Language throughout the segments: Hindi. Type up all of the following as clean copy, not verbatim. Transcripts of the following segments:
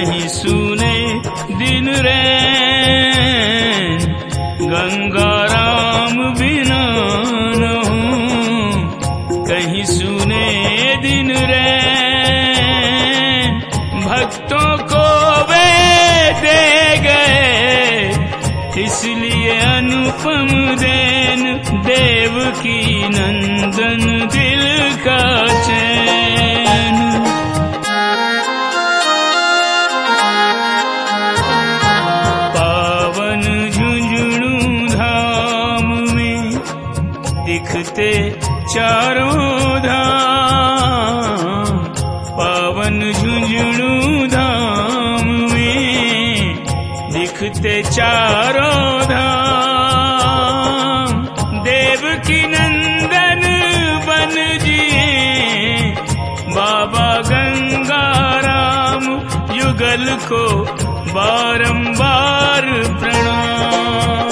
कहीं सुने दिन रैन, गंगा राम बिना न हो। कहीं सुने दिन रैन, भक्तों को वे दे गए, इसलिए अनुपम देन देवकी नंदन दिल का चैन। पावन झुंझुनू धाम में दिखते चारों धाम, पावन झुंझुनू धाम में दिखते चारों धाम। देवकी नंदन बन जिए बाबा गंगा राम, युगल को बारंबार प्रणाम।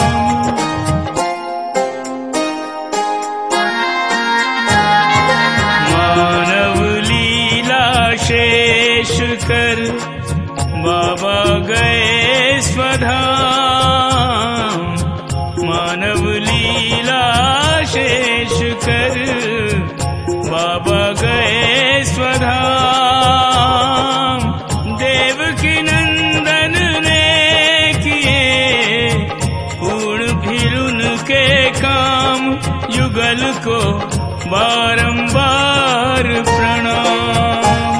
मानव लीला शेष कर बाबा गए स्वधाम, मानव लीला शेष कर बाबा गए स्वधाम। देवकी नंदन ने किए पूर्ण फिर उनके काम, युगल को बारंबार प्रणाम।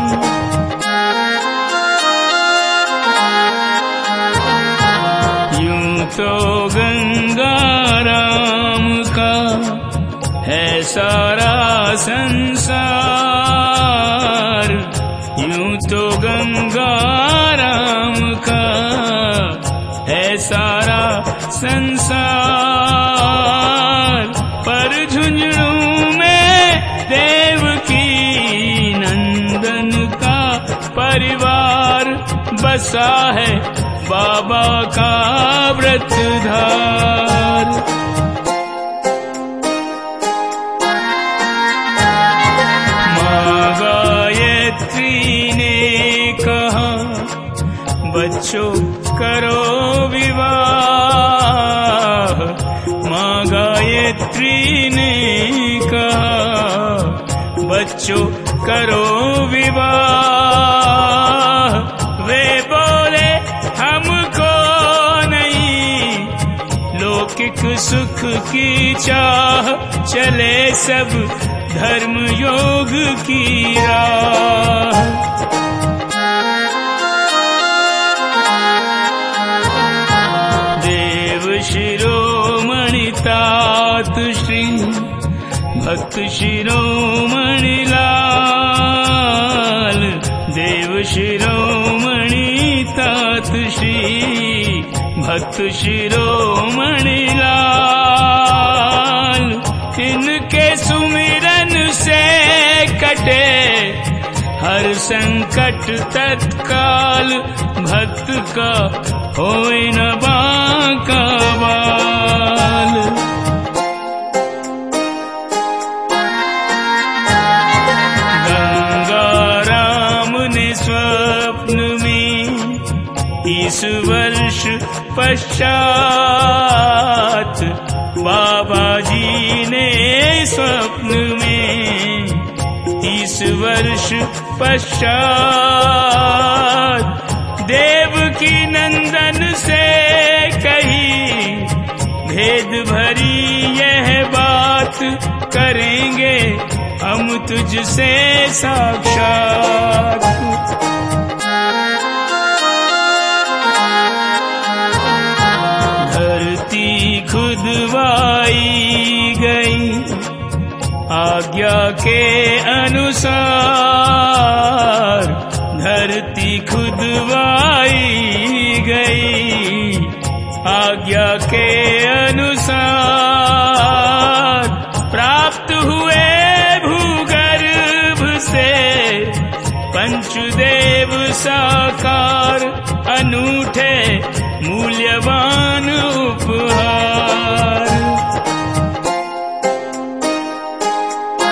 यूं तो गंगा राम का है सारा संसार, यूं तो गंगा राम का है सारा संसार। पर झुंझुनू में देवकी नंदन का परिवार बसा है बाबा का व्रतधार। माँ गायत्री ने कहा बच्चों करो विवाह, माँ गायत्री ने कहा बच्चों करो विवाह। वे बोले हमको नहीं लौकिक सुख की चाह, चले सब धर्म योग की राह। देव शिरोमणि तात श्री भक्त शिरोमणि लाल, देव शिरोमणि तात श्री भक्त शिरोमणि लाल। इनके सुमिरन से कटे हर संकट तत्काल, भक्त का होए न बांका बाल। गंगा राम ने स्वप्न में 30 वर्ष पश्चात, बाबा जी ने स्वप्न में 30 वर्ष पश्चात देवकी नंदन से कही, भेद भरी यह बात करेंगे हम तुझसे साक्षात। धरती खुदवाई गई आज्ञा के अनुसार, धरती खुदवाई गई आज्ञा के अनुसार। प्राप्त हुए भूगर्भ से पंचदेव साकार, अनूठे मूल्यवान उपहार।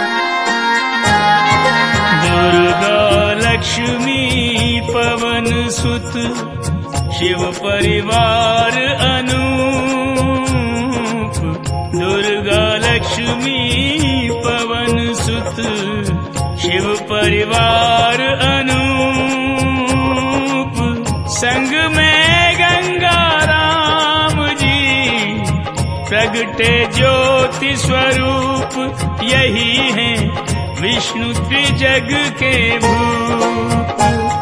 दुर्गा लक्ष्मी पवन सुत, शिव परिवार अनूप, दुर्गा लक्ष्मी पवन सुत, शिव परिवार अनूप, संग में गंगा राम जी, प्रगटे ज्योति स्वरूप, यही है विष्णु त्रिजग के भूप।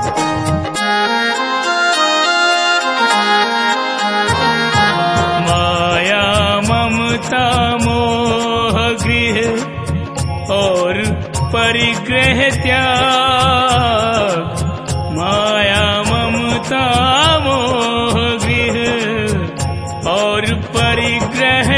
माया ममता मोह गृह और परिग्रह त्याग, माया ममता मोह गृह और परिग्रह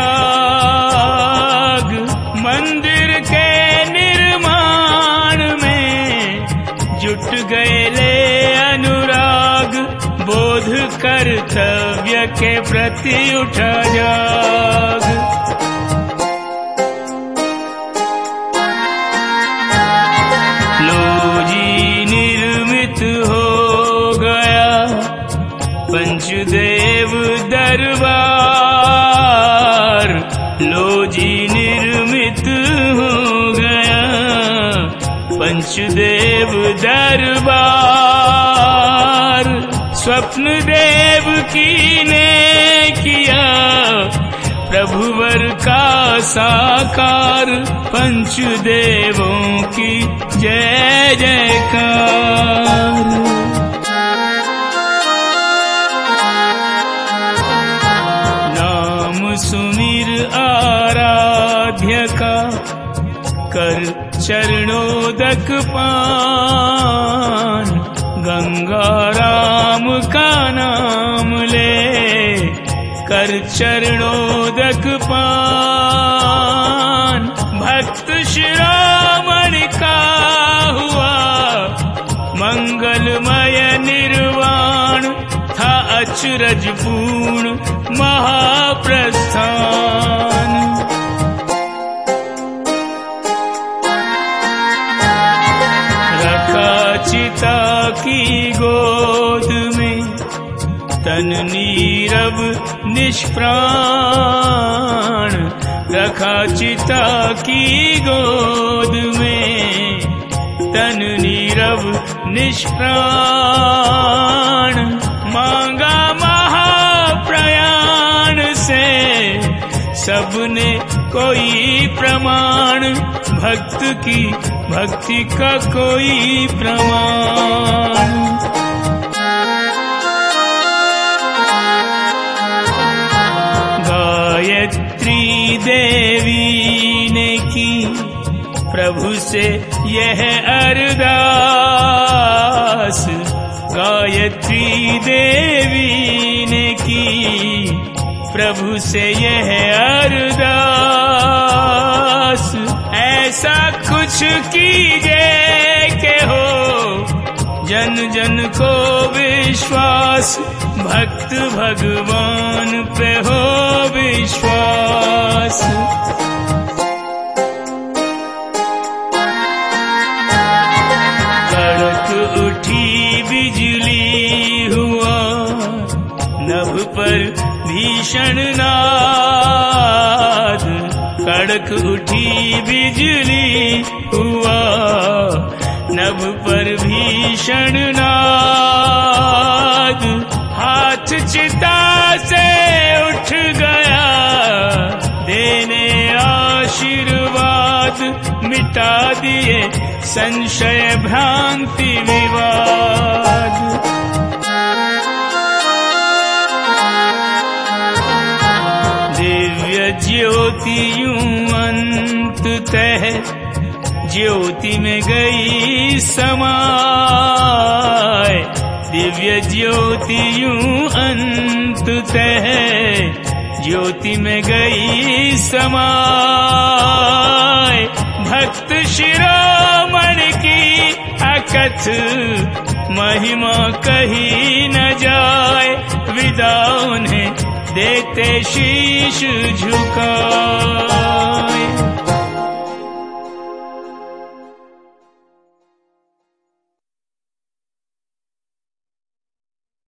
त्याग, मंदिर के निर्माण में जुट गए ले अनुराग, बोध कर्तव्य के प्रति उठा जाग। लो जी निर्मित हो गया पंचदेव दरबार, लो जी निर्मित हो गया पंचदेव दरबार, स्वप्न देव की ने किया प्रभुवर का साकार, पंचदेवों की जय जयकार। नाम सुमिर आराध्य का कर चरणोदक पान, गंगा राम का नाम ले कर चरणोदक पान, भक्त शिरोमणि का हुआ मंगलमय निर्वाण, था अचरज पूर्ण महाप्रस्थान। रखा चिता की गोद में तन नीरव निष्प्राण, रखा चिता की गोद में तन नीरव निष्प्राण, मांगा महाप्रयाण से सबने कोई प्रमाण, भक्त की भक्ति का कोई प्रमाण। गायत्री देवी ने की प्रभु से यह अरदास, गायत्री देवी ने की प्रभु से यह अरदास, ऐसा कुछ कीजिए के हो जन जन को विश्वास, भक्त भगवान पे हो विश्वास। कड़क उठी बिजली हुआ नभ पर भीषण नाद, कड़क उठी बिजली हुआ नभ पर भीषण नाद, हाथ चिता से उठ गया देने आशीर्वाद, मिटा दिए संशय भ्रांति विवाद। दिव्य ज्योति यूं अंततः ज्योति में गई समाय, दिव्य ज्योति यूं अंततः ज्योति में गई समाय, भक्त शिरोमणि की अकथ महिमा कही न जाए, विदा उन्हें देते शीश झुका।